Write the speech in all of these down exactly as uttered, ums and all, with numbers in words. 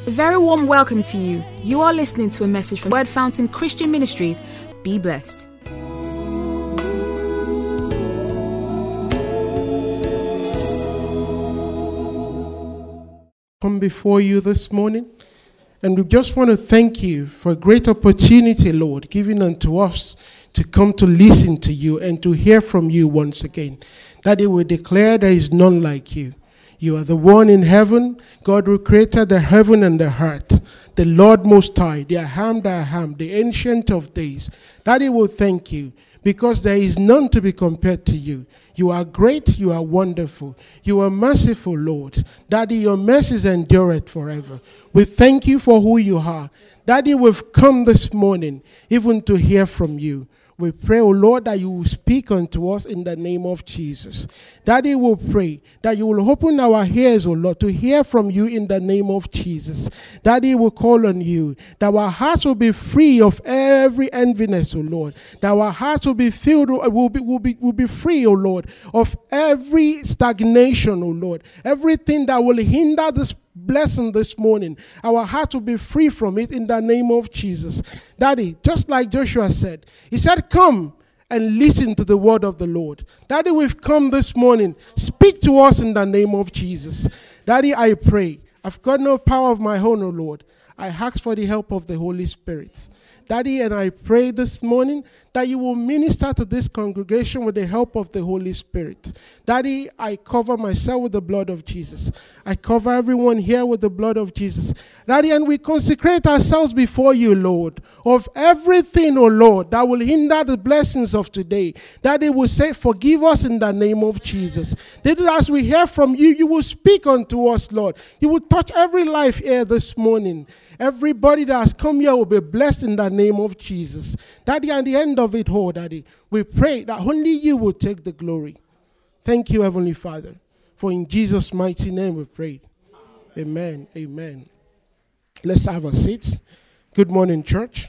A very warm welcome to you. You are listening to a message from Word Fountain Christian Ministries. Be blessed. Come before you this morning, and we just want to thank you for a great opportunity, Lord, given unto us to come to listen to you and to hear from you once again. That it will declare there is none like you. You are the one in heaven, God who created the heaven and the earth, the Lord Most High, the I am that I am, the Ancient of Days. Daddy will thank you because there is none to be compared to you. You are great, you are wonderful, you are merciful, Lord. Daddy, your mercies endureth forever. We thank you for who you are. Daddy, we've come this morning even to hear from you. We pray, O Lord, that you will speak unto us in the name of Jesus. Daddy, will pray that you will open our ears, O Lord, to hear from you in the name of Jesus. Daddy, will call on you, that our hearts will be free of every enviness, O Lord. That our hearts will be filled, will be, will be, will be free, O Lord, of every stagnation, O Lord. Everything that will hinder this blessing this morning, our heart will be free from it in the name of Jesus. Daddy, just like Joshua said, he said, come and listen to the word of the Lord. Daddy, we've come this morning. Speak to us in the name of Jesus. Daddy, I pray. I've got no power of my own, O Lord. I ask for the help of the Holy Spirit. Daddy, and I pray this morning that you will minister to this congregation with the help of the Holy Spirit. Daddy, I cover myself with the blood of Jesus. I cover everyone here with the blood of Jesus. Daddy, and we consecrate ourselves before you, Lord, of everything, oh Lord, that will hinder the blessings of today. Daddy, will say, forgive us in the name of Jesus. Daddy, as we hear from you, you will speak unto us, Lord. You will touch every life here this morning. Everybody that has come here will be blessed in the name of Jesus. Daddy, at the end of it all, Daddy, we pray that only you will take the glory. Thank you, Heavenly Father, for in Jesus' mighty name we pray. Amen. Amen. Let's have a seat. Good morning, church.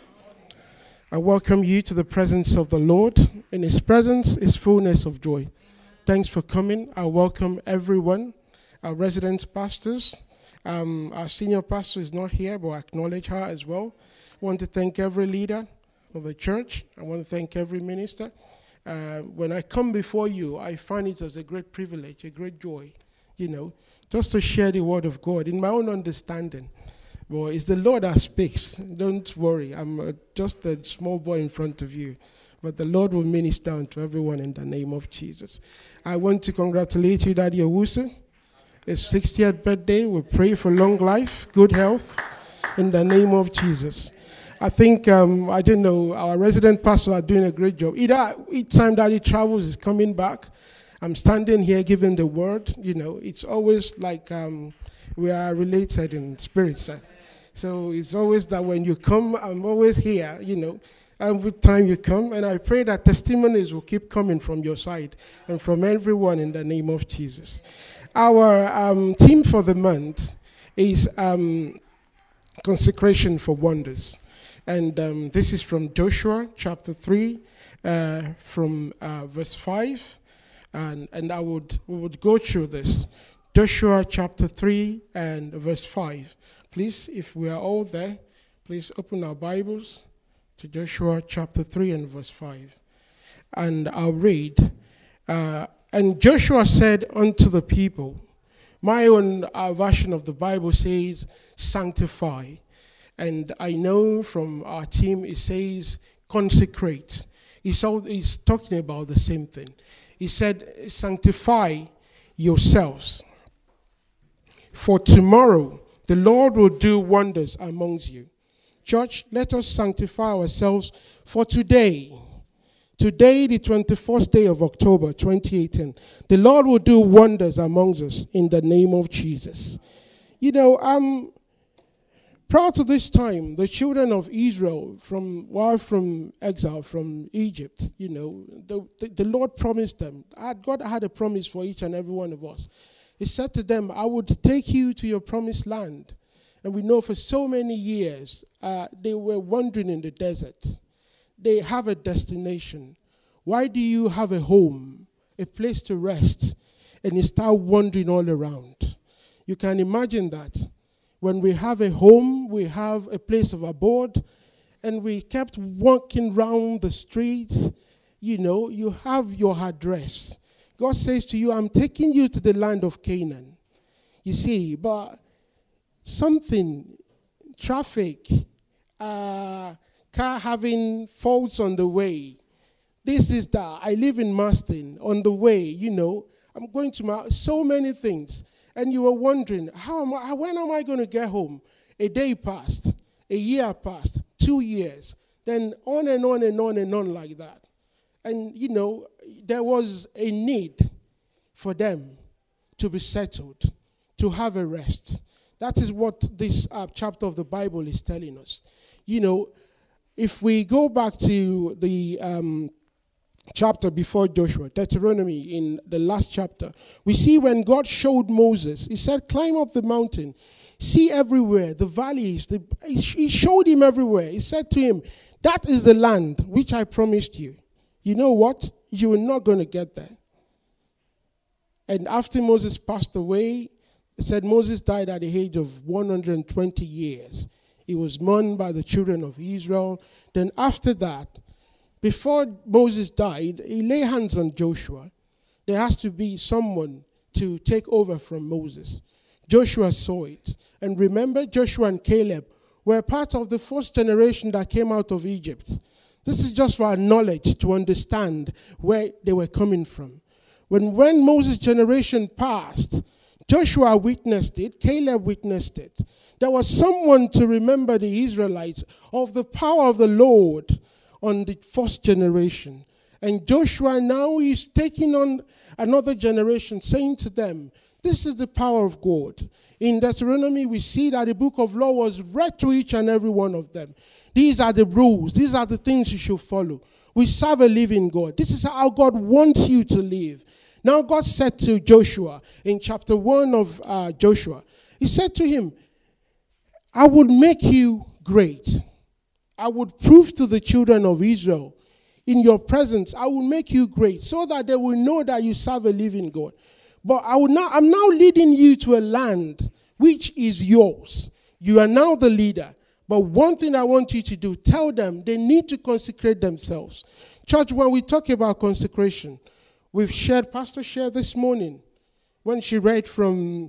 I welcome you to the presence of the Lord. In his presence is fullness of joy. Thanks for coming. I welcome everyone, our resident pastors. Um, our senior pastor is not here, but I acknowledge her as well. I want to thank every leader of the church. I want to thank every minister. Uh, when I come before you, I find it as a great privilege, a great joy, you know, just to share the word of God in my own understanding. Well, it's the Lord that speaks. Don't worry. I'm uh, just a small boy in front of you. But the Lord will minister unto everyone in the name of Jesus. I want to congratulate you, Daddy Owusu. His sixtieth birthday. We pray for long life, good health, in the name of Jesus. I think, um, I don't know, our resident pastors are doing a great job. Either each time that he travels, is coming back. I'm standing here giving the word. You know, it's always like um, we are related in spirit. Sir. So it's always that when you come, I'm always here, you know. Every time you come, and I pray that testimonies will keep coming from your side and from everyone in the name of Jesus. Our um, theme for the month is um, consecration for wonders. And um, this is from Joshua chapter three, uh, from uh, verse five. And, and I would, we would go through this. Joshua chapter three and verse five. Please, if we are all there, please open our Bibles to Joshua chapter three and verse five. And I'll read. Uh, and Joshua said unto the people, my own uh, version of the Bible says, sanctify. And I know from our team it says, consecrate. He's, all, he's talking about the same thing. He said, sanctify yourselves. For tomorrow the Lord will do wonders amongst you. Church, let us sanctify ourselves for today. Today, the twenty-first day of October, twenty eighteen. The Lord will do wonders amongst us in the name of Jesus. You know, um, prior to this time, the children of Israel, from while from exile from Egypt, you know, the, the, the Lord promised them. God had a promise for each and every one of us. He said to them, I would take you to your promised land. And we know for so many years, uh, they were wandering in the desert. They have a destination. Why do you have a home, a place to rest, and you start wandering all around? You can imagine that. When we have a home, we have a place of abode, and we kept walking round the streets, you know, you have your address. God says to you, I'm taking you to the land of Canaan. You see, but something, traffic, uh, car having faults on the way. This is that. I live in Marston. On the way, you know, I'm going to my, so many things. And you were wondering, how am I, when am I going to get home? A day passed, a year passed, two years, then on and on and on and on like that. And, you know, there was a need for them to be settled, to have a rest. That is what this uh, chapter of the Bible is telling us. You know, if we go back to the um, chapter before Joshua, Deuteronomy, in the last chapter, we see when God showed Moses, he said, climb up the mountain, see everywhere, the valleys. The, he showed him everywhere. He said to him, that is the land which I promised you. You know what? You are not going to get there. And after Moses passed away, it said Moses died at the age of one hundred twenty years. He was mourned by the children of Israel. Then after that, before Moses died, he laid hands on Joshua. There has to be someone to take over from Moses. Joshua saw it. And remember, Joshua and Caleb were part of the first generation that came out of Egypt. This is just for our knowledge to understand where they were coming from. When, when Moses' generation passed, Joshua witnessed it, Caleb witnessed it. There was someone to remember the Israelites of the power of the Lord on the first generation. And Joshua now is taking on another generation, saying to them, this is the power of God. In Deuteronomy, we see that the book of law was read to each and every one of them. These are the rules. These are the things you should follow. We serve a living God. This is how God wants you to live. Now God said to Joshua in chapter one of uh, Joshua, he said to him, I would make you great. I would prove to the children of Israel in your presence, I will make you great so that they will know that you serve a living God. But I will now, I'm now leading you to a land which is yours. You are now the leader. But one thing I want you to do, tell them they need to consecrate themselves. Church, when we talk about consecration, we've shared, Pastor shared this morning when she read from,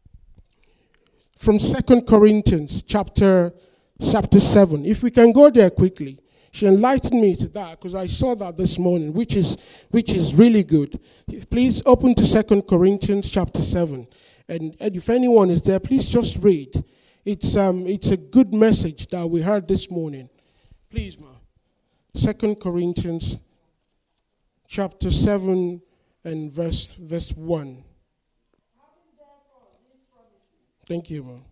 from Second Corinthians chapter, chapter seven. If we can go there quickly. She enlightened me to that because I saw that this morning, which is which is really good. Please open to Second Corinthians chapter seven. And, and if anyone is there, please just read. It's um it's a good message that we heard this morning. Please, ma. Second Corinthians chapter seven and verse verse one. Thank you, ma.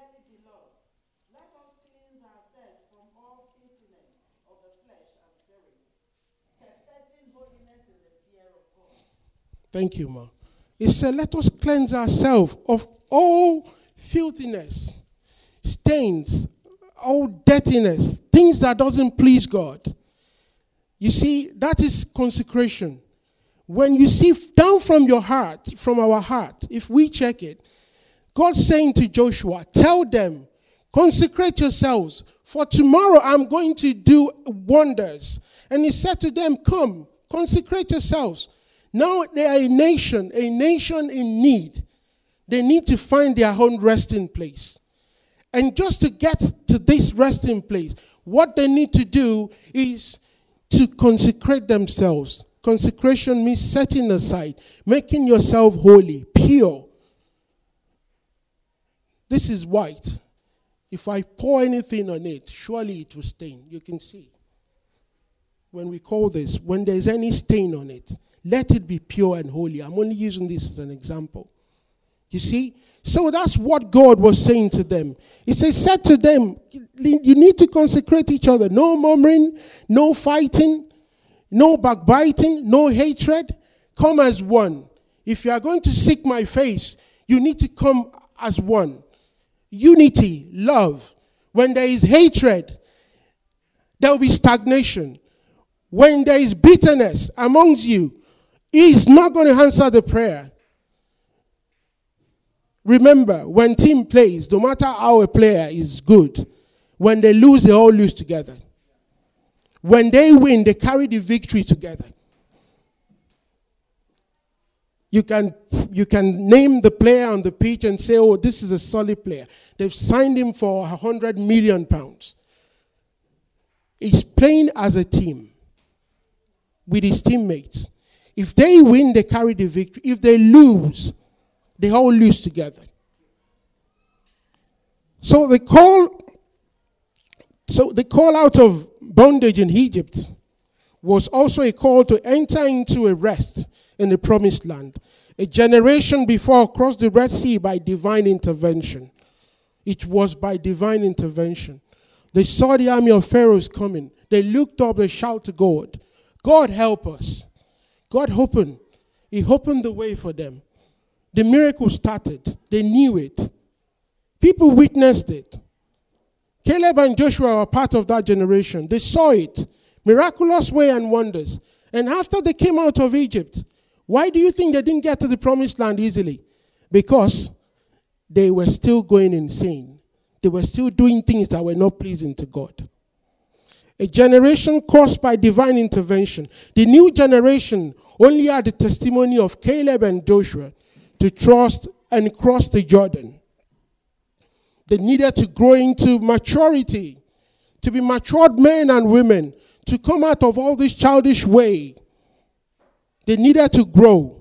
Thank you, ma. He said, let us cleanse ourselves of all filthiness, stains, all dirtiness, things that doesn't please God. You see, that is consecration. When you see down from your heart, from our heart, if we check it, God's saying to Joshua, tell them, consecrate yourselves, for tomorrow I'm going to do wonders. And he said to them, come, consecrate yourselves. Now they are a nation, a nation in need. They need to find their own resting place. And just to get to this resting place, what they need to do is to consecrate themselves. Consecration means setting aside, making yourself holy, pure. This is white. If I pour anything on it, surely it will stain. You can see. When we call this, when there's any stain on it, let it be pure and holy. I'm only using this as an example. You see? So that's what God was saying to them. He says, said to them, you need to consecrate each other. No murmuring, no fighting, no backbiting, no hatred. Come as one. If you are going to seek my face, you need to come as one. Unity, love. When there is hatred, there will be stagnation. When there is bitterness amongst you, he is not going to answer the prayer. Remember, when team plays, no matter how a player is good, when they lose, they all lose together. When they win, they carry the victory together. You can, you can name the player on the pitch and say, oh, this is a solid player. They've signed him for one hundred million pounds. He's playing as a team with his teammates. If they win, they carry the victory. If they lose, they all lose together. So the call, so the call out of bondage in Egypt was also a call to enter into a rest in the promised land. A generation before crossed the Red Sea by divine intervention. It was by divine intervention. They saw the army of Pharaohs coming. They looked up, they shouted to God, God help us. God opened. He opened the way for them. The miracle started. They knew it. People witnessed it. Caleb and Joshua were part of that generation. They saw it. Miraculous way and wonders. And after they came out of Egypt, why do you think they didn't get to the promised land easily? Because they were still going insane. They were still doing things that were not pleasing to God. A generation caused by divine intervention. The new generation only had the testimony of Caleb and Joshua to trust and cross the Jordan. They needed to grow into maturity, to be matured men and women, to come out of all this childish way. They needed to grow.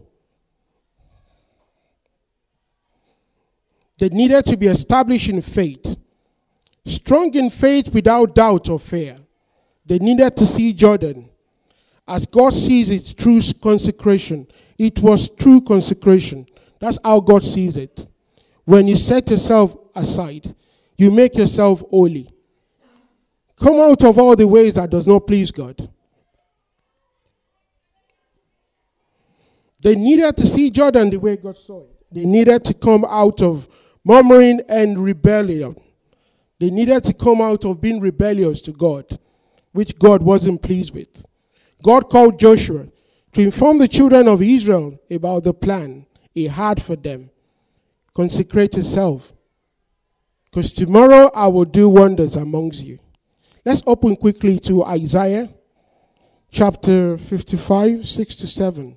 They needed to be established in faith, strong in faith without doubt or fear. They needed to see Jordan as God sees its true consecration. It was true consecration. That's how God sees it. When you set yourself aside, you make yourself holy. Come out of all the ways that does not please God. They needed to see Jordan the way God saw it. They needed to come out of murmuring and rebellion. They needed to come out of being rebellious to God, which God wasn't pleased with. God called Joshua to inform the children of Israel about the plan he had for them. Consecrate yourself, because tomorrow I will do wonders amongst you. Let's open quickly to Isaiah chapter fifty-five, six to seven.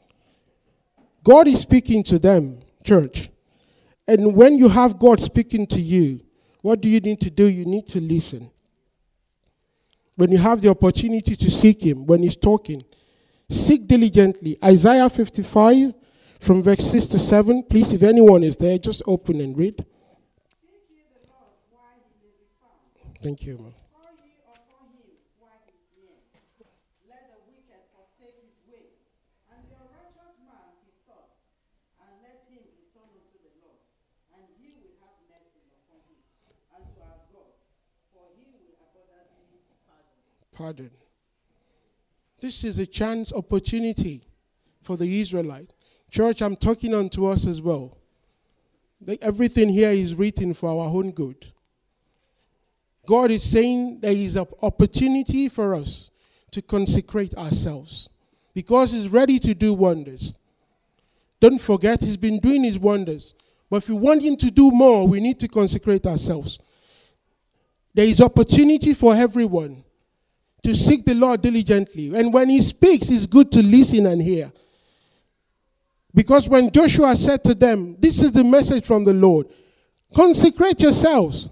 God is speaking to them, church. And when you have God speaking to you, what do you need to do? You need to listen. When you have the opportunity to seek him, when he's talking, seek diligently. Isaiah fifty-five, from verse six to seven. Please, if anyone is there, just open and read. Seek ye the Lord while he may be found. Thank you, ma'am. Call ye upon him while he is near. Let the wicked forsake his way, and the unrighteous man his thought, and let him return unto the Lord, and he will have mercy upon him, and to our God, for he will abundantly pardon. Pardon. This is a chance opportunity for the Israelite. Church, I'm talking unto us as well. Like everything here is written for our own good. God is saying there is an opportunity for us to consecrate ourselves because he's ready to do wonders. Don't forget, he's been doing his wonders. But if we want him to do more, we need to consecrate ourselves. There is opportunity for everyone to seek the Lord diligently. And when he speaks, it's good to listen and hear. Because when Joshua said to them, this is the message from the Lord, consecrate yourselves.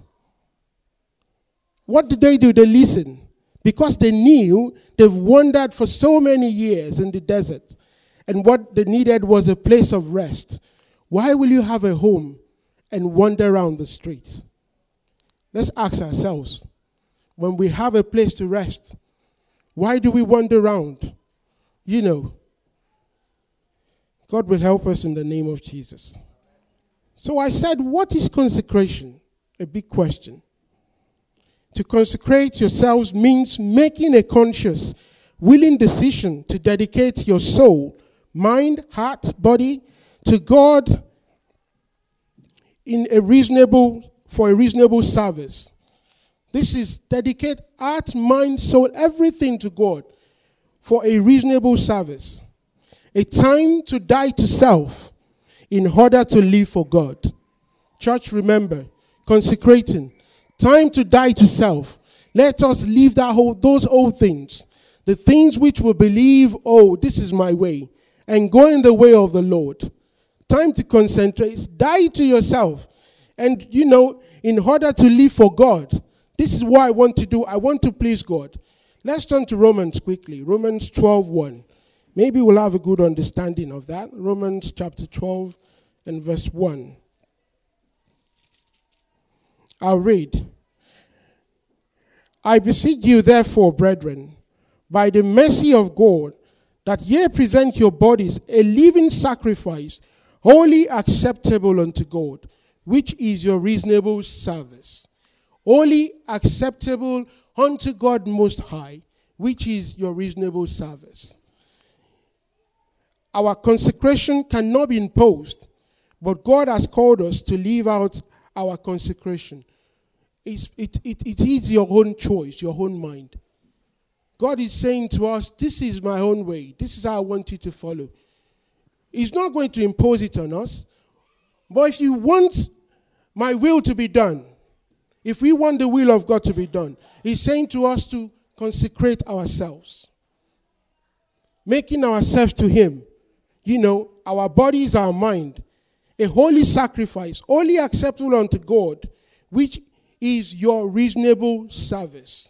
What did they do? They listened. Because they knew they've wandered for so many years in the desert. And what they needed was a place of rest. Why will you have a home and wander around the streets? Let's ask ourselves, when we have a place to rest, why do we wander around? You know, God will help us in the name of Jesus. So I said, what is consecration? A big question. To consecrate yourselves means making a conscious, willing decision to dedicate your soul, mind, heart, body to God in a reasonable, for a reasonable service. This is dedicate heart, mind, soul, everything to God for a reasonable service. A time to die to self in order to live for God. Church, remember, consecrating. Time to die to self. Let us leave that whole, those old things. The things which will believe, oh, this is my way. And go in the way of the Lord. Time to concentrate. Die to yourself. And, you know, in order to live for God, this is what I want to do. I want to please God. Let's turn to Romans quickly. Romans twelve one. Maybe we'll have a good understanding of that. Romans chapter twelve and verse one. I'll read. I beseech you, therefore, brethren, by the mercy of God, that ye present your bodies a living sacrifice, wholly acceptable unto God, which is your reasonable service. Wholly acceptable unto God Most High, which is your reasonable service. Our consecration cannot be imposed, but God has called us to live out our consecration. It's, it, it, it is your own choice, your own mind. God is saying to us, this is my own way. This is how I want you to follow. He's not going to impose it on us. But if you want my will to be done, if we want the will of God to be done, he's saying to us to consecrate ourselves. Making ourselves to him. You know, our body is our mind. A holy sacrifice, only acceptable unto God, which is your reasonable service.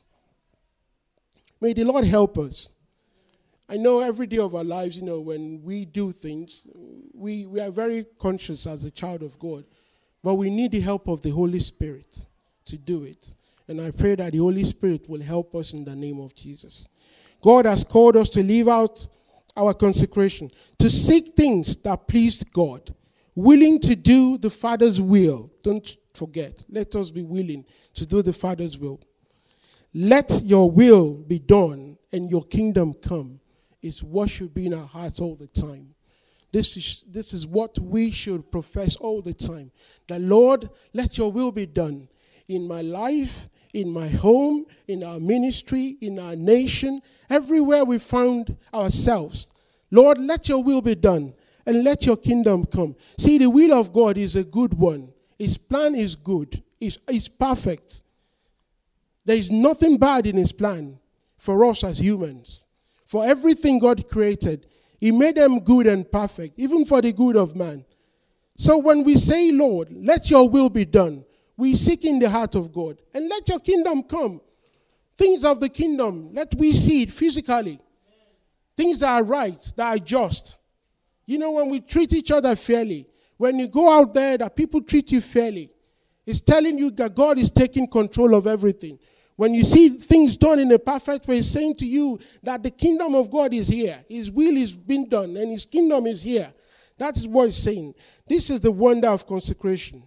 May the Lord help us. I know every day of our lives, you know, when we do things, we, we are very conscious as a child of God. But we need the help of the Holy Spirit to do it. And I pray that the Holy Spirit will help us in the name of Jesus. God has called us to live out our consecration, to seek things that please God, willing to do the Father's will. Don't forget, let us be willing to do the Father's will. Let your will be done and your kingdom come is what should be in our hearts all the time. This is, this is what we should profess all the time. The Lord, let your will be done in my life, in my home, in our ministry, in our nation, everywhere we found ourselves. Lord, let your will be done and let your kingdom come. See, the will of God is a good one. His plan is good. It's, it's perfect. There is nothing bad in his plan for us as humans. For everything God created, he made them good and perfect, even for the good of man. So when we say, Lord, let your will be done, we seek in the heart of God. And let your kingdom come. Things of the kingdom, let we see it physically. Things that are right, that are just. You know, when we treat each other fairly, when you go out there that people treat you fairly, it's telling you that God is taking control of everything. When you see things done in a perfect way, it's saying to you that the kingdom of God is here. His will is being done and his kingdom is here. That is what it's saying. This is the wonder of consecration.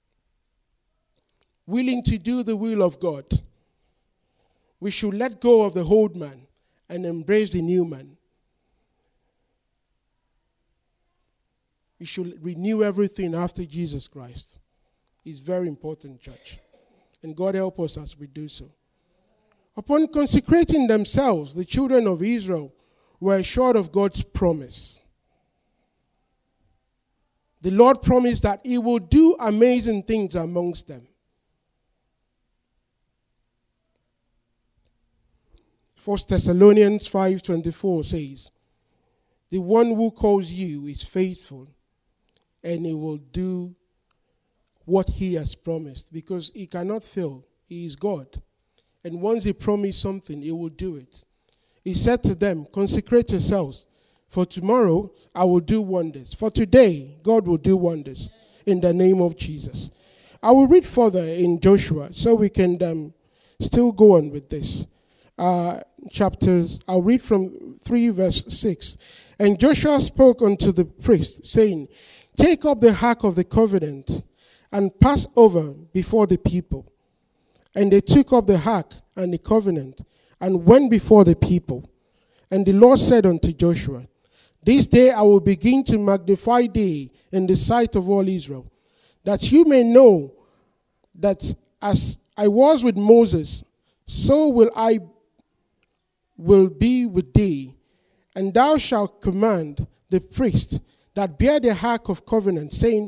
Willing to do the will of God. We should let go of the old man and embrace the new man. We should renew everything after Jesus Christ. It's very important, church. And God help us as we do so. Upon consecrating themselves, the children of Israel were assured of God's promise. The Lord promised that he will do amazing things amongst them. First Thessalonians five twenty-four says, the one who calls you is faithful, and he will do what he has promised, because he cannot fail. He is God. And once he promised something, he will do it. He said to them, consecrate yourselves, for tomorrow I will do wonders. For today, God will do wonders in the name of Jesus. I will read further in Joshua so we can um, still go on with this. Uh, chapters, I'll read from three verse six. And Joshua spoke unto the priests, saying, take up the ark of the covenant and pass over before the people. And they took up the ark and the covenant and went before the people. And the Lord said unto Joshua, this day I will begin to magnify thee in the sight of all Israel, that you may know that as I was with Moses, so will I will be with thee. And thou shalt command the priest that bear the ark of covenant, saying,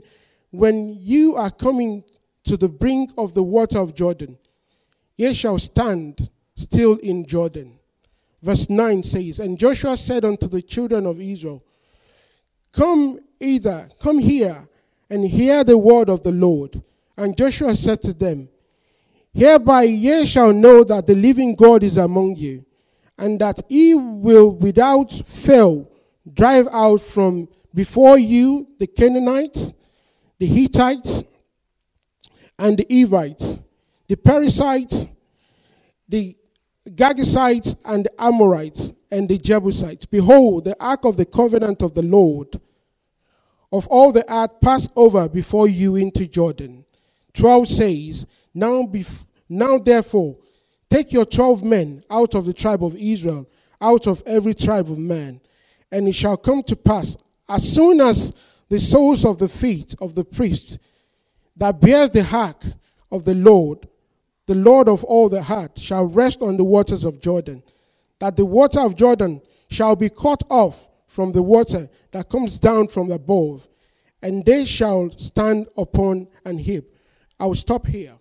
when you are coming to the brink of the water of Jordan, ye shall stand still in Jordan. Verse nine says, and Joshua said unto the children of Israel, Come either, come here, and hear the word of the Lord. And Joshua said to them, Hereby ye shall know that the living God is among you, and that he will without fail drive out from before you the Canaanites, the Hittites, and the Evites, the Perizzites, the Girgashites, and the Amorites, and the Jebusites. Behold, the ark of the covenant of the Lord of all the earth passed over before you into Jordan. twelve says, Now, bef- now therefore, take your twelve men out of the tribe of Israel, out of every tribe of man, and it shall come to pass, as soon as the soles of the feet of the priests that bears the ark of the Lord, the Lord of all the earth, shall rest on the waters of Jordan, that the water of Jordan shall be cut off from the water that comes down from above, and they shall stand upon an heap. I will stop here.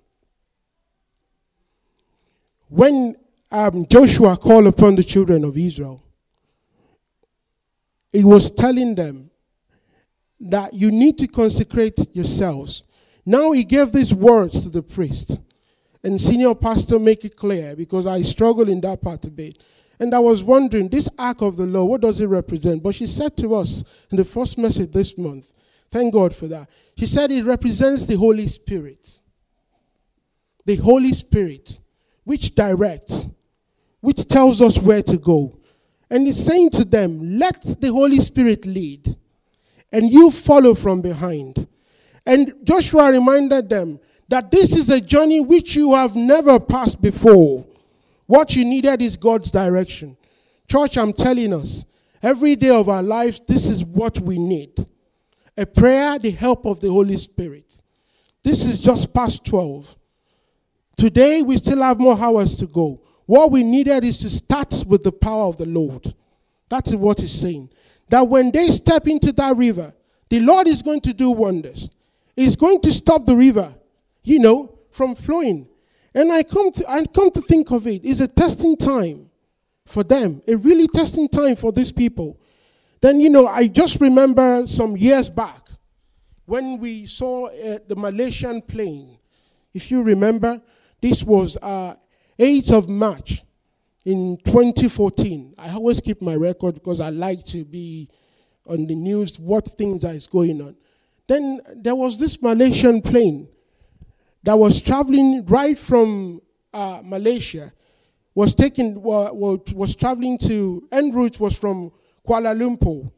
When um, Joshua called upon the children of Israel, he was telling them that you need to consecrate yourselves. Now he gave these words to the priest. And senior pastor make it clear, because I struggle in that part a bit. And I was wondering, this ark of the Lord, what does it represent? But she said to us in the first message this month, thank God for that. She said it represents the Holy Spirit. The Holy Spirit, which directs, which tells us where to go. And it's saying to them, let the Holy Spirit lead, and you follow from behind. And Joshua reminded them that this is a journey which you have never passed before. What you needed is God's direction. Church, I'm telling us, every day of our lives, this is what we need. A prayer, the help of the Holy Spirit. This is just past twelve. Today, we still have more hours to go. What we needed is to start with the power of the Lord. That's what he's saying. That when they step into that river, the Lord is going to do wonders. He's going to stop the river, you know, from flowing. And I come to I come to think of it, it's a testing time for them, a really testing time for these people. Then, you know, I just remember some years back when we saw uh, the Malaysian plane. If you remember, this was uh, eighth of March in twenty fourteen. I always keep my record because I like to be on the news, what things that is going on. Then there was this Malaysian plane that was traveling right from uh, Malaysia, was taking uh, was traveling to, en route was from Kuala Lumpur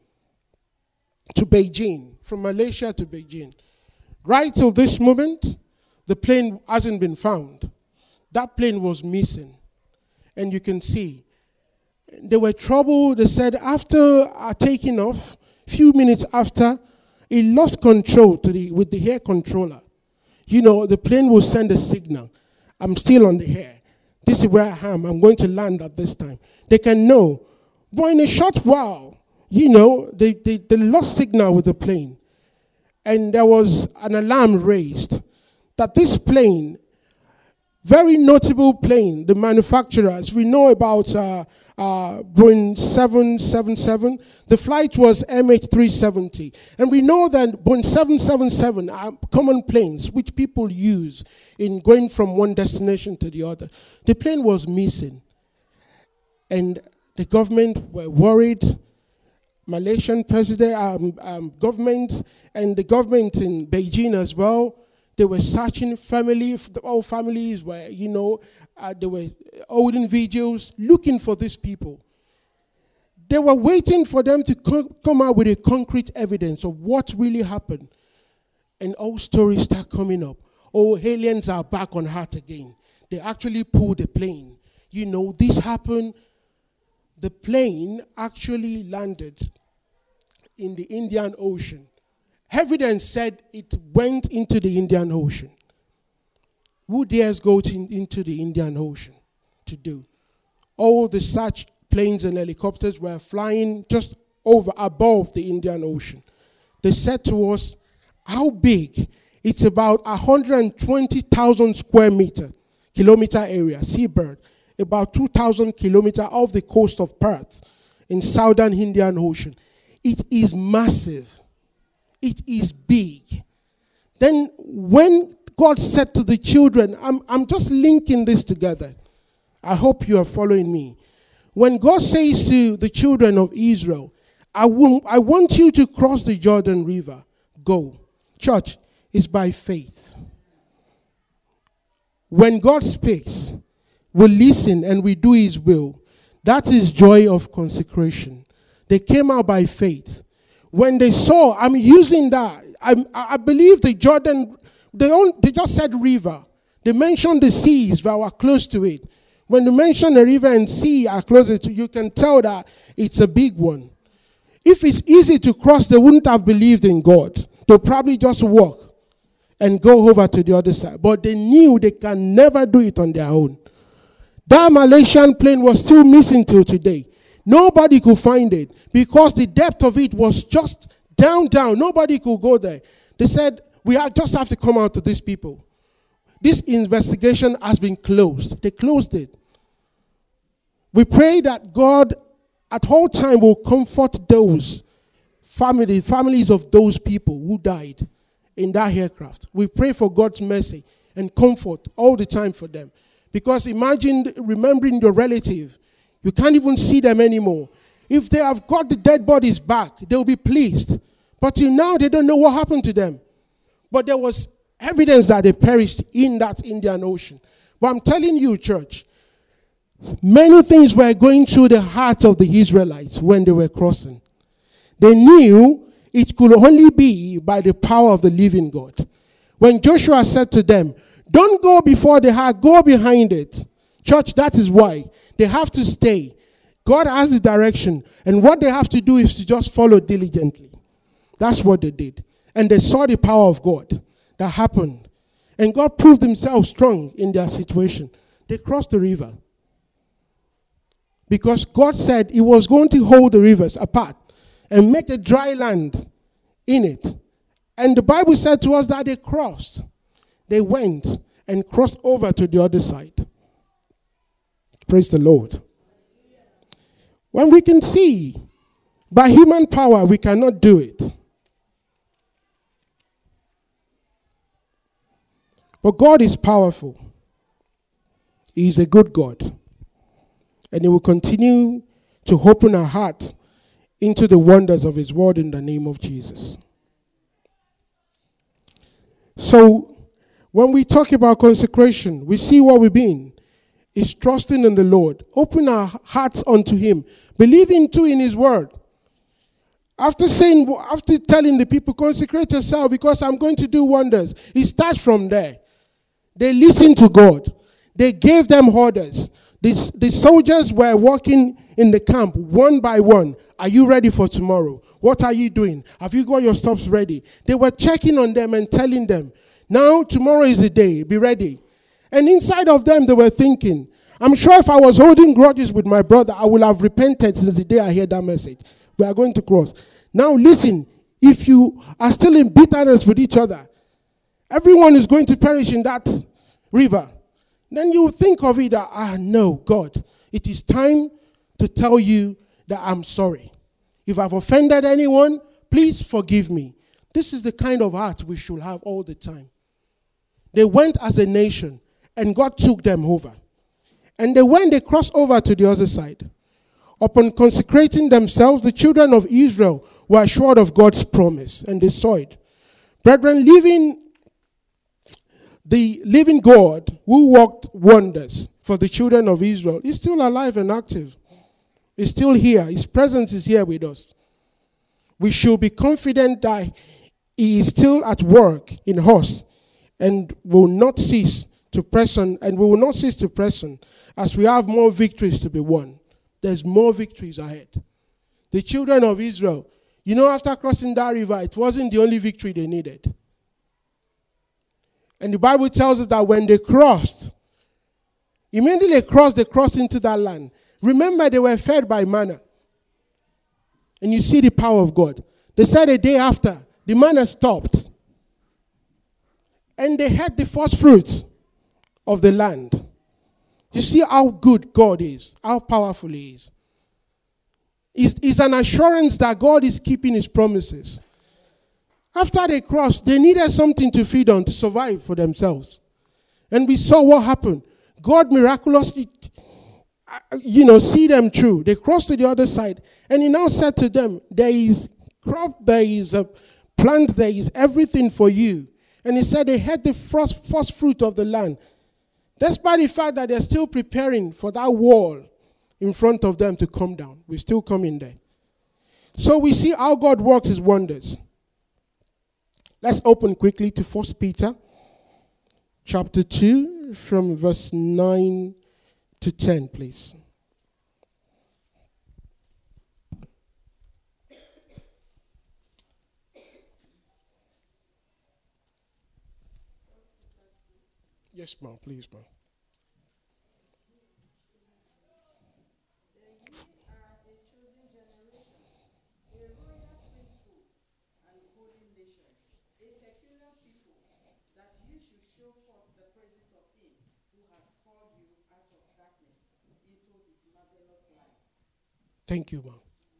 to Beijing, from Malaysia to Beijing. Right till this moment, the plane hasn't been found. That plane was missing. And you can see, they were troubled. They said after uh, taking off, few minutes after, it lost control to the with the air controller. You know, the plane will send a signal. I'm still on the air. This is where I am. I'm going to land at this time. They can know. But in a short while, you know, they, they, they lost signal with the plane. And there was an alarm raised that this plane, very notable plane, the manufacturers, we know about uh, uh, Boeing seven seventy-seven. The flight was M H three seventy. And we know that Boeing seven seventy-seven are common planes which people use in going from one destination to the other. The plane was missing. And the government were worried. Malaysian president, um, um, government, and the government in Beijing as well. They were searching family, all families were, you know, uh, they were holding vigils, looking for these people. They were waiting for them to co- come out with a concrete evidence of what really happened. And all stories start coming up. Oh, aliens are back on Earth again. They actually pulled the plane. You know, this happened. The plane actually landed in the Indian Ocean. Evidence said it went into the Indian Ocean. Who dares go to, into the Indian Ocean to do? All the such planes and helicopters were flying just over, above the Indian Ocean. They said to us, How big? It's about one hundred twenty thousand square meter, kilometer area, seabird. About two thousand kilometers off the coast of Perth in southern Indian Ocean. It is massive. It is big. Then when God said to the children, I'm, I'm just linking this together. I hope you are following me. When God says to the children of Israel, I, will, I want you to cross the Jordan River. Go. Church, it's by faith. When God speaks, we listen and we do his will. That is joy of consecration. They came out by faith. When they saw, I'm using that. I, I believe the Jordan, they, all, they just said river. They mentioned the seas that were close to it. When they mention the river and sea are closer to, you can tell that it's a big one. If it's easy to cross, they wouldn't have believed in God. They'll probably just walk and go over to the other side. But they knew they can never do it on their own. That Malaysian plane was still missing till today. Nobody could find it because the depth of it was just down, down. Nobody could go there. They said, we have just have to come out to these people. This investigation has been closed. They closed it. We pray that God at all time will comfort those family, families of those people who died in that aircraft. We pray for God's mercy and comfort all the time for them. Because imagine remembering your relative. You can't even see them anymore. If they have got the dead bodies back, they'll be pleased. But till now, they don't know what happened to them. But there was evidence that they perished in that Indian Ocean. But I'm telling you, church, many things were going through the heart of the Israelites when they were crossing. They knew it could only be by the power of the living God. When Joshua said to them, don't go before the heart, go behind it. Church, that is why they have to stay. God has the direction, and what they have to do is to just follow diligently. That's what they did. And they saw the power of God that happened. And God proved himself strong in their situation. They crossed the river. Because God said he was going to hold the rivers apart and make a dry land in it. And the Bible said to us that they crossed. They went and crossed over to the other side. Praise the Lord. When we can see, by human power, we cannot do it. But God is powerful. He is a good God. And he will continue to open our hearts into the wonders of his word in the name of Jesus. So, when we talk about consecration, we see what we mean. It's trusting in the Lord. Open our hearts unto him. Believing too in his word. After saying, after telling the people, consecrate yourself because I'm going to do wonders. It starts from there. They listened to God. They gave them orders. The, the soldiers were walking in the camp one by one. Are you ready for tomorrow? What are you doing? Have you got your stuffs ready? They were checking on them and telling them, now tomorrow is the day. Be ready. And inside of them, they were thinking, I'm sure if I was holding grudges with my brother, I would have repented since the day I heard that message. We are going to cross. Now listen, if you are still in bitterness with each other, everyone is going to perish in that river. Then you think of it that, ah, no, God, it is time to tell you that I'm sorry. If I've offended anyone, please forgive me. This is the kind of heart we should have all the time. They went as a nation, and God took them over. And they went, they crossed over to the other side. Upon consecrating themselves, the children of Israel were assured of God's promise, and they saw it. Brethren, living the living God who worked wonders for the children of Israel is still alive and active. He's still here. His presence is here with us. We should be confident that he is still at work in us and will not cease to press on, and we will not cease to press on as we have more victories to be won. There's more victories ahead. The children of Israel, you know, after crossing that river, it wasn't the only victory they needed. And the Bible tells us that when they crossed, immediately they crossed, they crossed into that land. Remember, they were fed by manna. And you see the power of God. They said a day after, the manna stopped. And they had the first fruits of the land. You see how good God is, how powerful He is. It's, it's an assurance that God is keeping His promises. After they crossed, they needed something to feed on to survive for themselves. And we saw what happened. God miraculously, you know, see them through. They crossed to the other side. And He now said to them, there is crop, there is a plant, there is everything for you. And He said they had the first, first fruit of the land. Despite the fact that they're still preparing for that wall in front of them to come down. We're still coming there. So we see how God works His wonders. Let's open quickly to First Peter chapter two from verse nine to ten, please. Yes, ma'am, please, ma'am. Thank you, ma'am.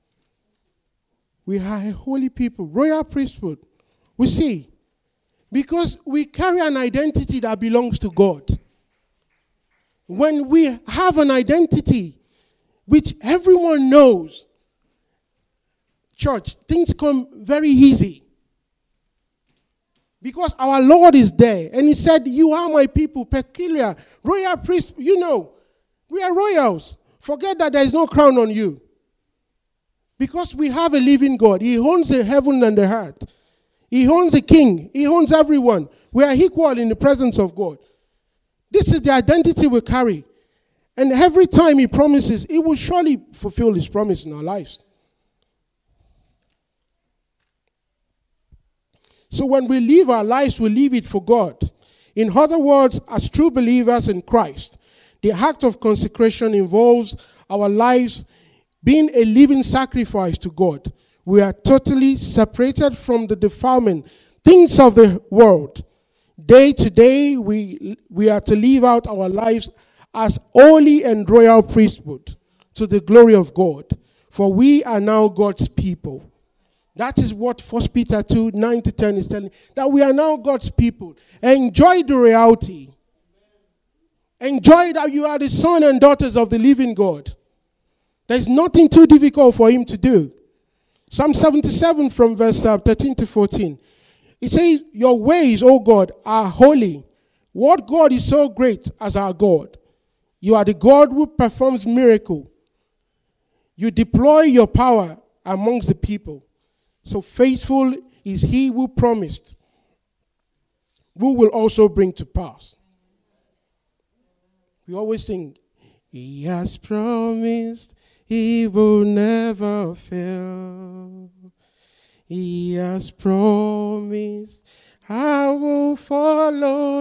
We are a holy people, royal priesthood. We see, because we carry an identity that belongs to God. When we have an identity which everyone knows, church, things come very easy. Because our Lord is there. And He said, you are my people, peculiar, royal priest. You know, we are royals. Forget that there is no crown on you. Because we have a living God. He owns the heaven and the earth. He owns the king. He owns everyone. We are equal in the presence of God. This is the identity we carry. And every time He promises, He will surely fulfill His promise in our lives. So when we live our lives, we live it for God. In other words, as true believers in Christ, the act of consecration involves our lives being a living sacrifice to God. We are totally separated from the defilement, things of the world. Day to day, we, we are to live out our lives as holy and royal priesthood to the glory of God. For we are now God's people. That is what First Peter two, nine to ten is telling. That we are now God's people. Enjoy the reality. Enjoy that you are the sons and daughters of the living God. There's nothing too difficult for Him to do. Psalm seventy-seven from verse thirteen to fourteen. It says, your ways, O God, are holy. What God is so great as our God? You are the God who performs miracle. You deploy your power amongst the people. So faithful is He who promised, who will also bring to pass. We always sing, He has promised, He will never fail. He has promised, I will follow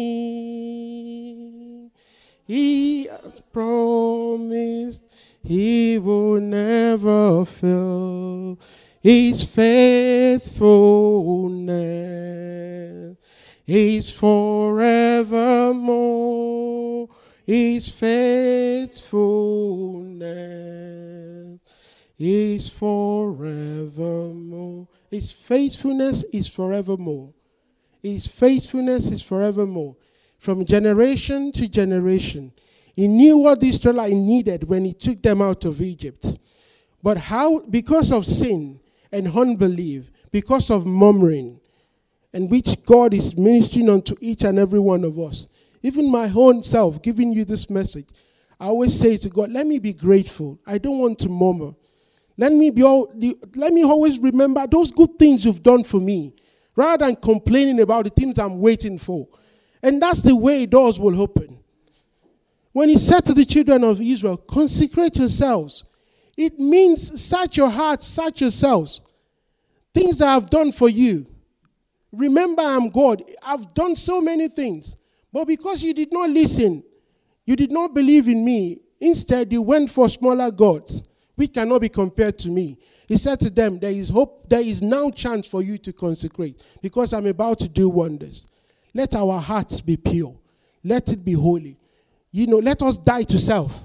Him. He has promised, He will never fail. His faithfulness is forevermore. His faithfulness is forevermore. His faithfulness is forevermore. His faithfulness is forevermore. From generation to generation. He knew what the Israelites needed when He took them out of Egypt. But how, because of sin and unbelief, because of murmuring, and which God is ministering unto each and every one of us. Even my own self, giving you this message, I always say to God, let me be grateful. I don't want to murmur. Let me be all, let me always remember those good things you've done for me, rather than complaining about the things I'm waiting for. And that's the way doors will open. When He said to the children of Israel, consecrate yourselves, it means search your hearts, search yourselves. Things that I've done for you. Remember, I'm God. I've done so many things. But because you did not listen, you did not believe in me, instead you went for smaller gods, which cannot be compared to me. He said to them, there is hope, there is now chance for you to consecrate, because I'm about to do wonders. Let our hearts be pure. Let it be holy. You know, let us die to self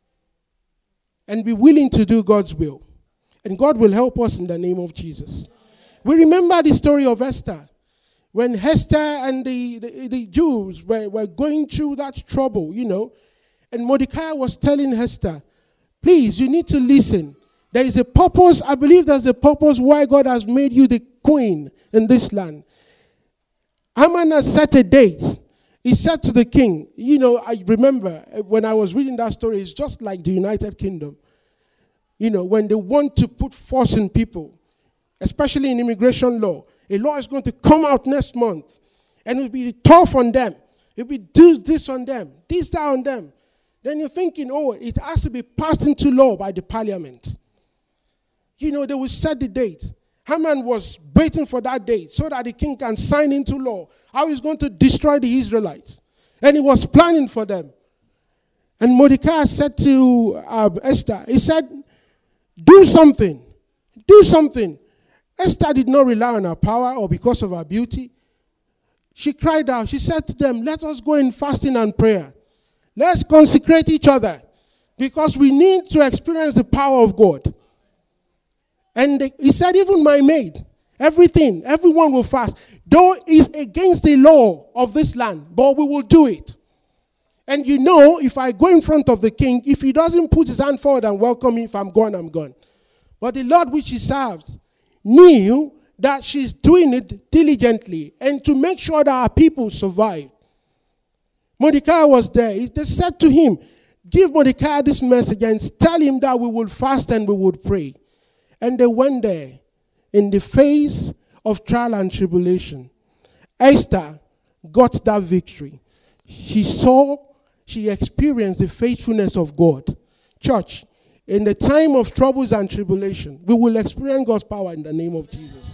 and be willing to do God's will. And God will help us in the name of Jesus. We remember the story of Esther. When Esther and the, the, the Jews were, were going through that trouble, you know, and Mordecai was telling Esther, please, you need to listen. There is a purpose. I believe there's a purpose why God has made you the queen in this land. Haman has set a date. He said to the king, you know, I remember when I was reading that story, it's just like the United Kingdom. You know, when they want to put force in people, especially in immigration law, a law is going to come out next month, and it will be tough on them. It will be do this on them, this that on them. Then you're thinking, oh, it has to be passed into law by the parliament. You know, they will set the date. Haman was waiting for that date so that the king can sign into law how he's going to destroy the Israelites. And he was planning for them. And Mordecai said to uh, Esther, he said, do something. Do something. Esther did not rely on her power or because of her beauty. She cried out. She said to them, let us go in fasting and prayer. Let's consecrate each other because we need to experience the power of God. And they, he said, even my maid, everything, everyone will fast. Though it's against the law of this land, but we will do it. And you know, if I go in front of the king, if he doesn't put his hand forward and welcome me, if I'm gone, I'm gone. But the Lord which he serves knew that she's doing it diligently and to make sure that our people survive. Mordecai was there. They said to him, give Mordecai this message and tell him that we will fast and we would pray. And they went there in the face of trial and tribulation. Esther got that victory. She saw, she experienced the faithfulness of God. Church, in the time of troubles and tribulation, we will experience God's power in the name of Jesus.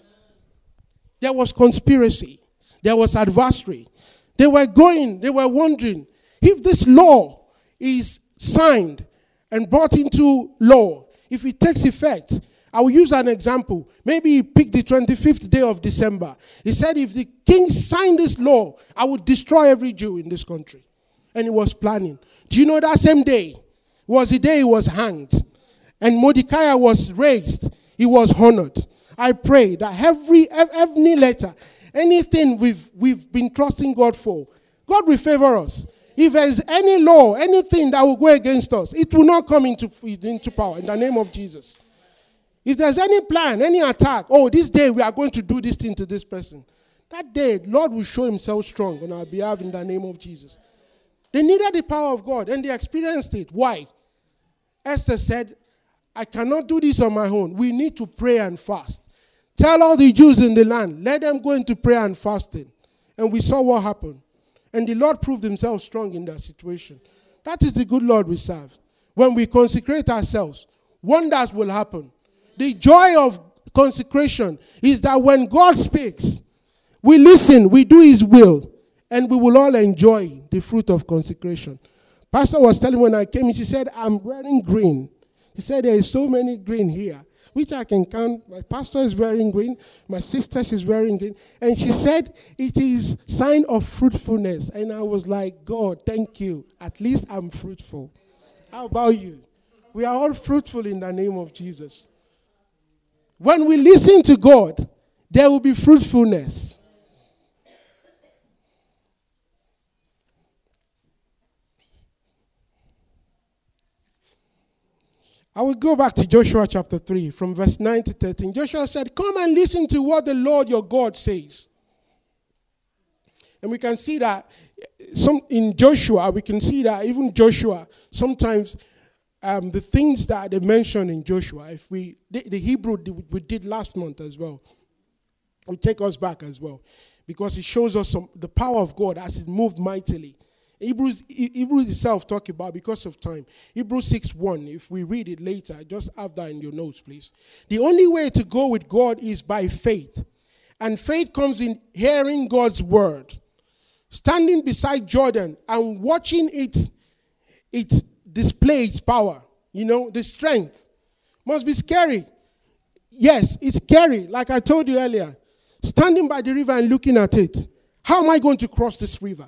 There was conspiracy. There was adversary. They were going, they were wondering, if this law is signed and brought into law, if it takes effect, I will use an example. Maybe he picked the twenty-fifth day of December. He said, if the king signed this law, I would destroy every Jew in this country. And he was planning. Do you know that same day was the day he was hanged? And Mordecai was raised. He was honored. I pray that every, every letter, anything we've, we've been trusting God for, God will favor us. If there's any law, anything that will go against us, it will not come into, into power in the name of Jesus. If there's any plan, any attack, oh, this day we are going to do this thing to this person, that day, Lord will show himself strong on our behalf in the name of Jesus. They needed the power of God, and they experienced it. Why? Esther said, I cannot do this on my own. We need to pray and fast. Tell all the Jews in the land, let them go into prayer and fasting. And we saw what happened. And the Lord proved himself strong in that situation. That is the good Lord we serve. When we consecrate ourselves, wonders will happen. The joy of consecration is that when God speaks, we listen, we do his will, and we will all enjoy the fruit of consecration. Pastor was telling me when I came in, she said, I'm wearing green. He said, there is so many green here, which I can count. My pastor is wearing green. My sister, she's wearing green. And she said, it is sign of fruitfulness. And I was like, God, thank you. At least I'm fruitful. How about you? We are all fruitful in the name of Jesus. When we listen to God, there will be fruitfulness. I will go back to Joshua chapter three, from verse nine to thirteen. Joshua said, come and listen to what the Lord your God says. And we can see that some in Joshua, we can see that even Joshua, sometimes um, the things that they mention in Joshua, if we, the, the Hebrew we did last month as well, will take us back as well. Because it shows us some, the power of God as it moved mightily. Hebrews, Hebrews itself talk about, because of time, Hebrews six one, if we read it later, just have that in your notes, please. The only way to go with God is by faith. And faith comes in hearing God's word. Standing beside Jordan and watching it, it display its power. You know, the strength. Must be scary. Yes, it's scary, like I told you earlier. Standing by the river and looking at it. How am I going to cross this river?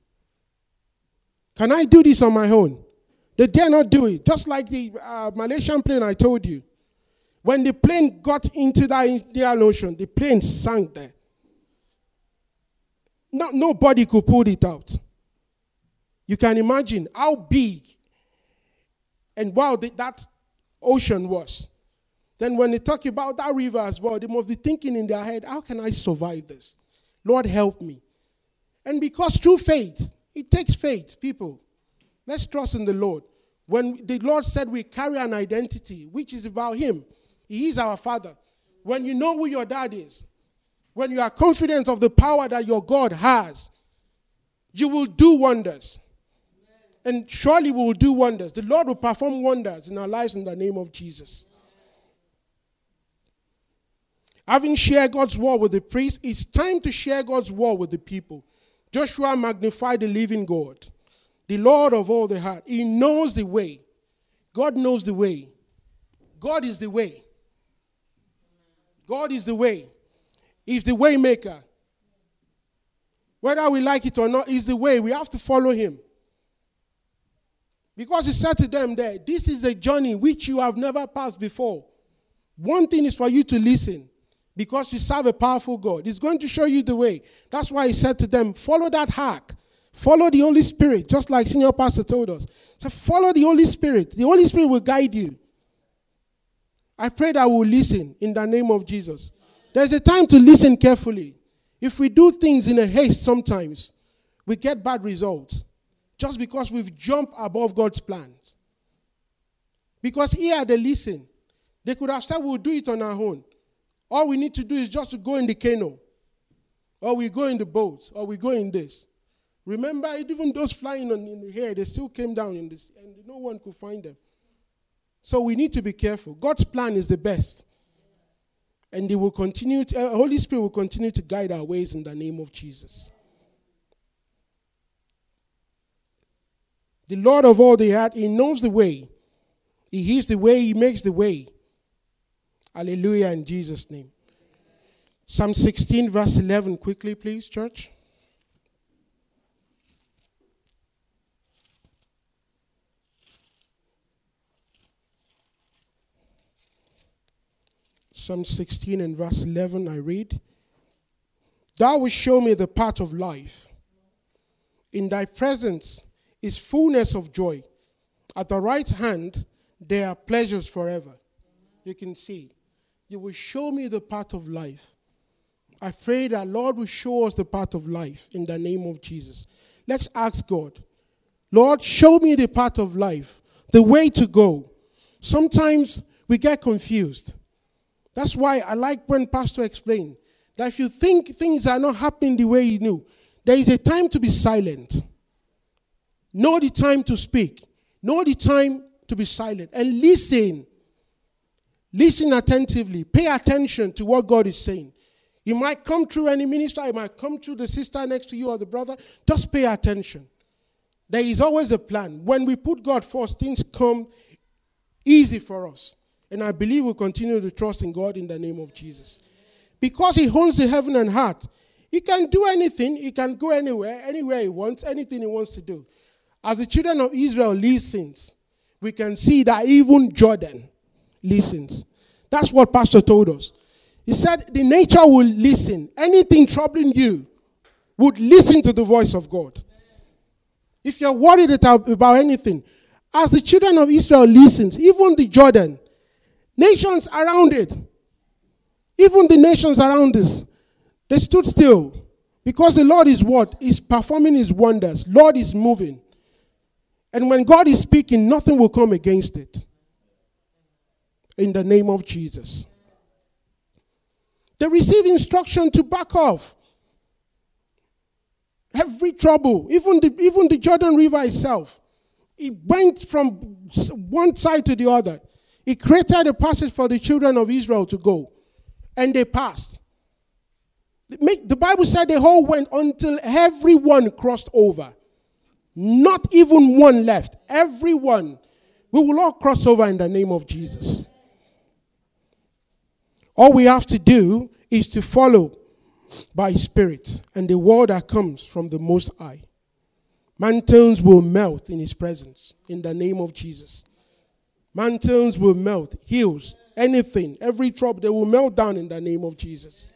Can I do this on my own? They dare not do it. Just like the uh, Malaysian plane I told you. When the plane got into that Indian Ocean, the plane sank there. No, nobody could pull it out. You can imagine how big and wild that ocean was. Then when they talk about that river as well, they must be thinking in their head, how can I survive this? Lord, help me. And because through faith, it takes faith, people. Let's trust in the Lord. When the Lord said we carry an identity, which is about him, he is our Father. When you know who your dad is, when you are confident of the power that your God has, you will do wonders. And surely we will do wonders. The Lord will perform wonders in our lives in the name of Jesus. Having shared God's word with the priest, it's time to share God's word with the people. Joshua magnified the living God, the Lord of all the heart. He knows the way. God knows the way. God is the way. God is the way. He's the way maker. Whether we like it or not, he's the way. We have to follow him. Because he said to them there, this is a journey which you have never passed before. One thing is for you to listen. Because you serve a powerful God. He's going to show you the way. That's why he said to them, follow that hack. Follow the Holy Spirit, just like Senior Pastor told us. So follow the Holy Spirit. The Holy Spirit will guide you. I pray that we'll listen in the name of Jesus. There's a time to listen carefully. If we do things in a haste sometimes, we get bad results. Just because we've jumped above God's plans. Because here they listen. They could have said we'll do it on our own. All we need to do is just to go in the canoe. Or we go in the boat. Or we go in this. Remember, even those flying on, in the air, they still came down in this. And no one could find them. So we need to be careful. God's plan is the best. And He will continue, to, uh, Holy Spirit will continue to guide our ways in the name of Jesus. The Lord of all the earth, He knows the way. He hears the way, He makes the way. Hallelujah in Jesus' name. Psalm sixteen verse eleven, quickly please, church. Psalm sixteen and verse eleven, I read. Thou wilt show me the path of life. In thy presence is fullness of joy. At the right hand, there are pleasures forever. You can see. You will show me the path of life. I pray that Lord will show us the path of life in the name of Jesus. Let's ask God. Lord, show me the path of life, the way to go. Sometimes we get confused. That's why I like when Pastor explained that if you think things are not happening the way you knew, there is a time to be silent. Know the time to speak. Know the time to be silent. And listen. Listen attentively. Pay attention to what God is saying. It might come through any minister. It might come through the sister next to you or the brother. Just pay attention. There is always a plan. When we put God first, things come easy for us. And I believe we'll continue to trust in God in the name of Jesus. Because He owns the heaven and heart. He can do anything. He can go anywhere, anywhere He wants, anything He wants to do. As the children of Israel listens, we can see that even Jordan listens. That's what Pastor told us. He said the nature will listen. Anything troubling you would listen to the voice of God. If you're worried about anything, as the children of Israel listens, even the Jordan, nations around it, even the nations around us, they stood still. Because the Lord is what? Is performing His wonders. Lord is moving. And when God is speaking, nothing will come against it. In the name of Jesus. They receive instruction to back off. Every trouble, even the, even the Jordan River itself, it went from one side to the other. It created a passage for the children of Israel to go. And they passed. The Bible said they all went until everyone crossed over. Not even one left. Everyone. We will all cross over in the name of Jesus. All we have to do is to follow by His Spirit and the word that comes from the Most High. Mountains will melt in His presence in the name of Jesus. Mountains will melt, hills, anything, every trouble, they will melt down in the name of Jesus.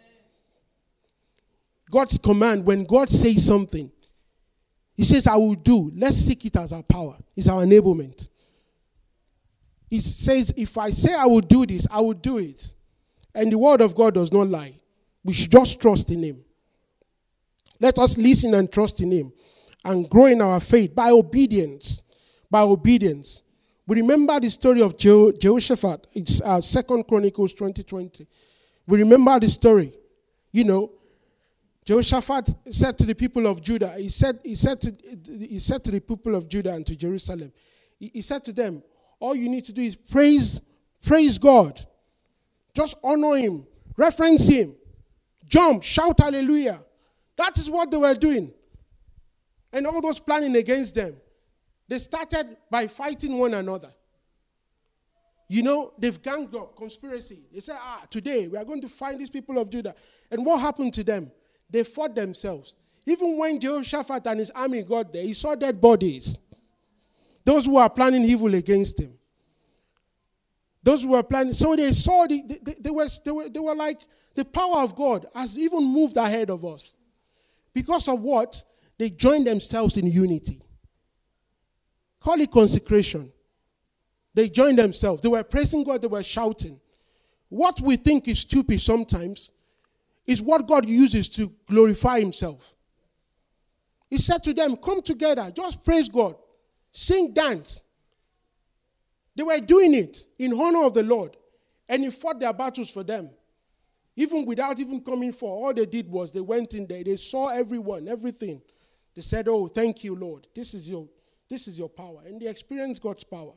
God's command, when God says something, He says, I will do. Let's seek it as our power. It's our enablement. He says, if I say I will do this, I will do it. And the word of God does not lie. We should just trust in Him. Let us listen and trust in Him and grow in our faith by obedience. By obedience. We remember the story of Je- Jehoshaphat. It's uh, Second Chronicles twenty twenty. We remember the story. You know, Jehoshaphat said to the people of Judah, he said, he said to, he said to the people of Judah and to Jerusalem, he, he said to them, all you need to do is praise, praise God. Just honor Him. Reference Him. Jump. Shout hallelujah. That is what they were doing. And all those planning against them, they started by fighting one another. You know, they've ganged up, conspiracy. They said, ah, today we are going to find these people of Judah. And what happened to them? They fought themselves. Even when Jehoshaphat and his army got there, he saw dead bodies. Those who are planning evil against him. Those who were planning. So they saw, the, they, they, were, they, were, they were like, the power of God has even moved ahead of us. Because of what? They joined themselves in unity. Call it consecration. They joined themselves. They were praising God. They were shouting. What we think is stupid sometimes is what God uses to glorify Himself. He said to them, come together. Just praise God. Sing, dance. They were doing it in honor of the Lord. And He fought their battles for them. Even without even coming for, all they did was they went in there. They saw everyone, everything. They said, oh, thank you, Lord. This is your, this is your power. And they experienced God's power.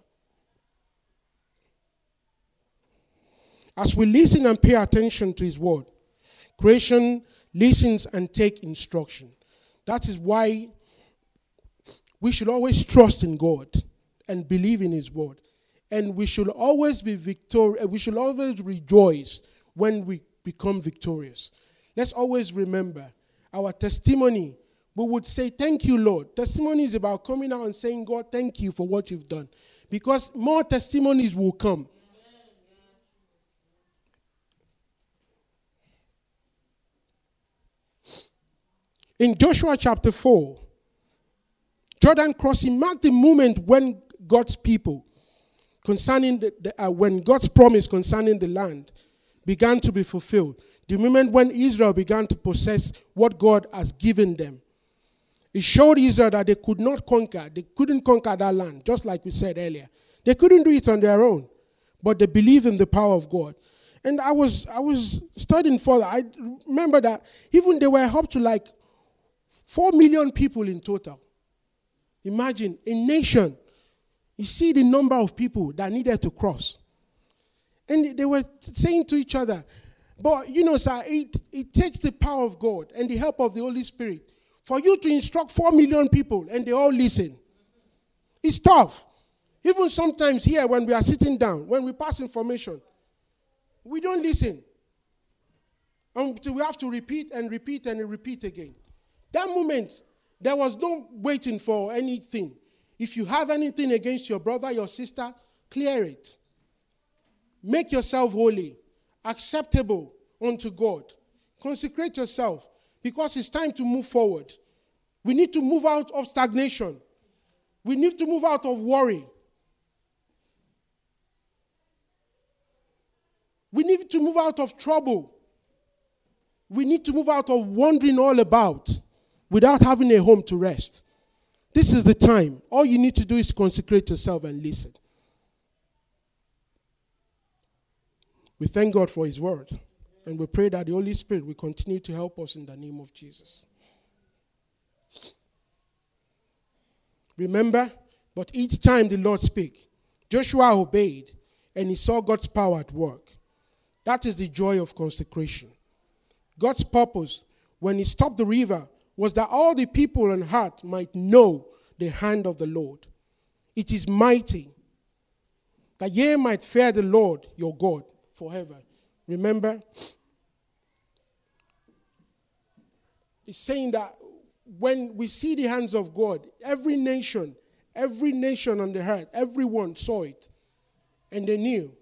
As we listen and pay attention to His word, creation listens and takes instruction. That is why we should always trust in God and believe in His word. And we should always be victorious. We should always rejoice when we become victorious. Let's always remember our testimony. We would say, thank you, Lord. Testimony is about coming out and saying, God, thank you for what you've done. Because more testimonies will come. In Joshua chapter four, Jordan crossing marked the moment when God's people, concerning the, the uh, when God's promise concerning the land began to be fulfilled. The moment when Israel began to possess what God has given them. It showed Israel that they could not conquer. They couldn't conquer that land, just like we said earlier. They couldn't do it on their own, but they believed in the power of God. And I was I was studying further. I remember that even they were up to like four million people in total. Imagine a nation. You see the number of people that needed to cross. And they were saying to each other, but you know, sir, it, it takes the power of God and the help of the Holy Spirit for you to instruct four million people and they all listen. It's tough. Even sometimes here when we are sitting down, when we pass information, we don't listen. And we have to repeat and repeat and repeat again. That moment, there was no waiting for anything. If you have anything against your brother, your sister, clear it. Make yourself holy, acceptable unto God. Consecrate yourself because it's time to move forward. We need to move out of stagnation. We need to move out of worry. We need to move out of trouble. We need to move out of wandering all about without having a home to rest. This is the time. All you need to do is consecrate yourself and listen. We thank God for His word. And we pray that the Holy Spirit will continue to help us in the name of Jesus. Remember, but each time the Lord spake, Joshua obeyed and he saw God's power at work. That is the joy of consecration. God's purpose when He stopped the river was that all the people on earth might know the hand of the Lord. It is mighty, that ye might fear the Lord your God forever. Remember, is saying that when we see the hands of God, every nation, every nation on the earth, everyone saw it. And they knew.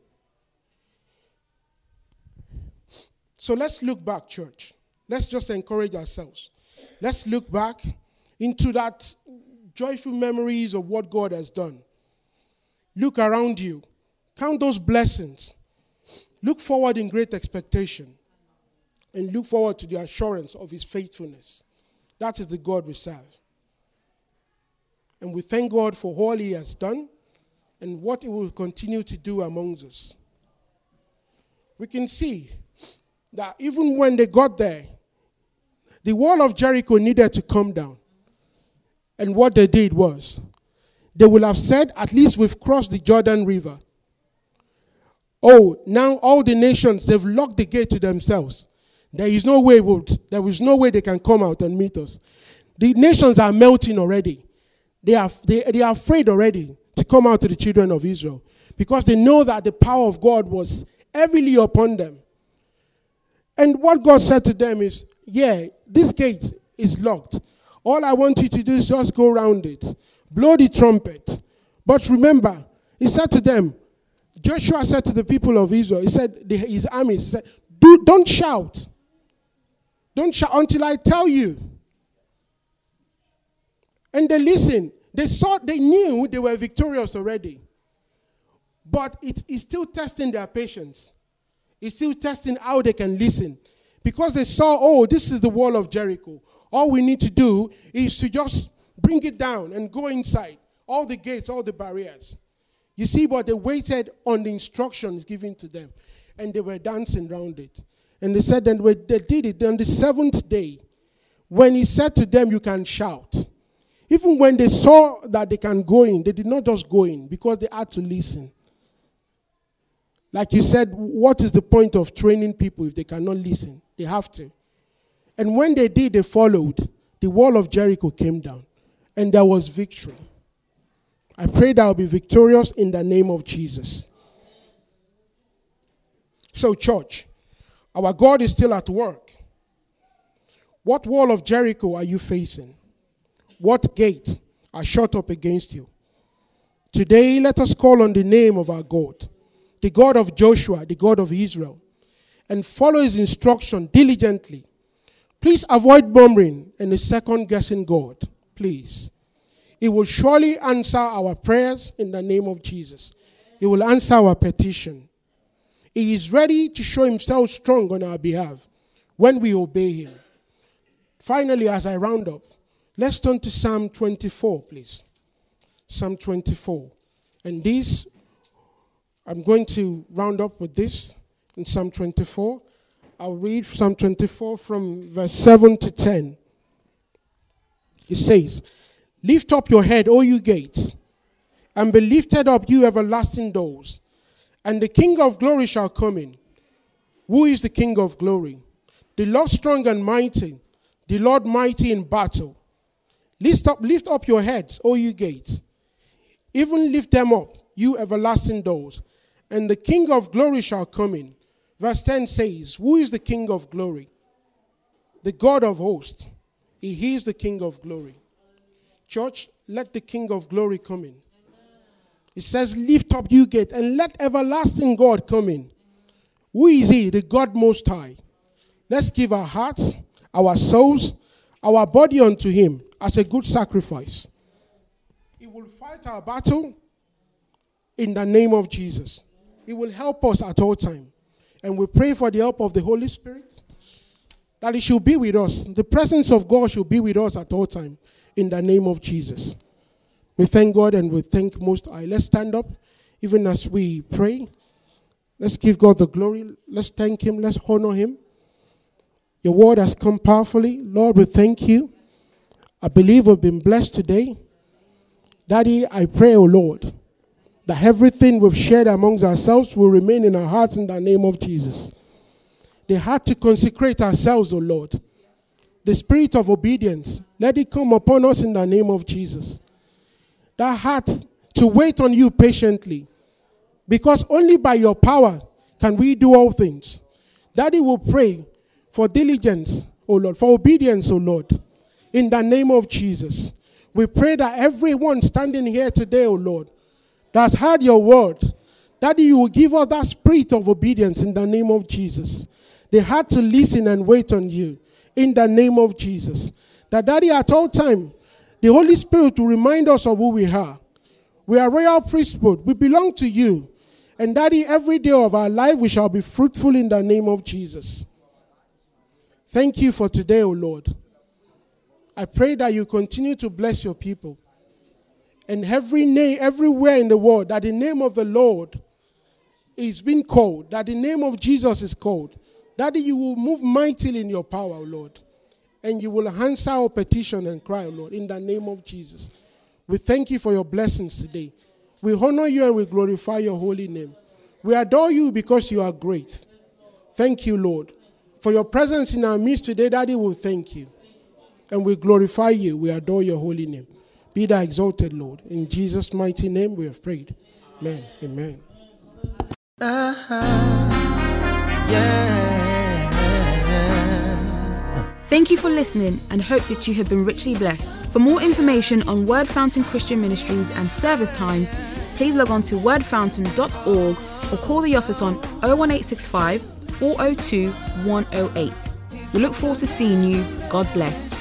So let's look back, church. Let's just encourage ourselves. Let's look back into that joyful memories of what God has done. Look around you. Count those blessings. Look forward in great expectation. And look forward to the assurance of his faithfulness. That is the God we serve. And we thank God for all he has done and what he will continue to do amongst us. We can see that even when they got there, the wall of Jericho needed to come down. And what they did was, they will have said, at least we've crossed the Jordan River. Oh, now all the nations, they've locked the gate to themselves. There is no way, there is no way they can come out and meet us. The nations are melting already. They are, they, they are afraid already to come out to the children of Israel because they know that the power of God was heavily upon them. And what God said to them is, yeah, this gate is locked. All I want you to do is just go around it. Blow the trumpet. But remember, he said to them, Joshua said to the people of Israel, he said, the, his army, he said, Do, don't shout. Don't shout until I tell you. And they listened. They saw, they knew they were victorious already. But it is still testing their patience. It's still testing how they can listen. Because they saw, oh, this is the wall of Jericho. All we need to do is to just bring it down and go inside. All the gates, all the barriers. You see, but they waited on the instructions given to them. And they were dancing around it. And they said, and they did it. On the seventh day, when he said to them, you can shout. Even when they saw that they can go in, they did not just go in because they had to listen. Like you said, what is the point of training people if they cannot listen? They have to. And when they did, they followed. The wall of Jericho came down. And there was victory. I pray that I'll be victorious in the name of Jesus. So, church, our God is still at work. What wall of Jericho are you facing? What gate are shut up against you? Today, let us call on the name of our God, the God of Joshua, the God of Israel, and follow his instruction diligently. Please avoid murmuring and second-guessing God. Please. He will surely answer our prayers in the name of Jesus. He will answer our petition. He is ready to show himself strong on our behalf when we obey him. Finally, as I round up, let's turn to Psalm twenty-four, please. Psalm twenty-four. And this, I'm going to round up with this in Psalm twenty-four. I'll read Psalm twenty-four from verse seven to ten. It says, lift up your head, O you gates, and be lifted up, you everlasting doors, and the King of glory shall come in. Who is the King of glory? The Lord strong and mighty, the Lord mighty in battle. Lift up, lift up your heads, O you gates. Even lift them up, you everlasting doors, and the King of glory shall come in. Verse ten says, who is the King of glory? The God of hosts. He is the King of glory. Church, let the King of glory come in. It says, lift up you gate, and let everlasting God come in. Who is he? The God most high. Let's give our hearts, our souls, our body unto him as a good sacrifice. He will fight our battle in the name of Jesus. He will help us at all times. And we pray for the help of the Holy Spirit, that he should be with us. The presence of God should be with us at all times in the name of Jesus. We thank God and we thank Most High. Let's stand up even as we pray. Let's give God the glory. Let's thank him. Let's honor him. Your word has come powerfully. Lord, we thank you. I believe we've been blessed today. Daddy, I pray, O Lord, that everything we've shared amongst ourselves will remain in our hearts in the name of Jesus. They had to consecrate ourselves, O Lord. The spirit of obedience, let it come upon us in the name of Jesus. That heart to wait on you patiently, because only by your power can we do all things. Daddy will pray for diligence, oh Lord, for obedience, oh Lord, in the name of Jesus. We pray that everyone standing here today, oh Lord, that's heard your word, that you will give us that spirit of obedience in the name of Jesus. They had to listen and wait on you in the name of Jesus. That, Daddy, at all time, the Holy Spirit will remind us of who we are. We are royal priesthood. We belong to you. And, Daddy, every day of our life, we shall be fruitful in the name of Jesus. Thank you for today, O Lord. I pray that you continue to bless your people. And every name, everywhere in the world, that the name of the Lord is being called, that the name of Jesus is called, that you will move mightily in your power, O Lord. And you will answer our petition and cry, O Lord, in the name of Jesus. We thank you for your blessings today. We honor you and we glorify your holy name. We adore you because you are great. Thank you, Lord. For your presence in our midst today, Daddy, will thank you. And we glorify you. We adore your holy name. Be thou exalted, Lord. In Jesus' mighty name we have prayed. Amen. Amen. Uh-huh. Yeah. Thank you for listening and hope that you have been richly blessed. For more information on Word Fountain Christian Ministries and service times, please log on to word fountain dot org or call the office on oh one eight six five, four oh two, one oh eight. We look forward to seeing you. God bless.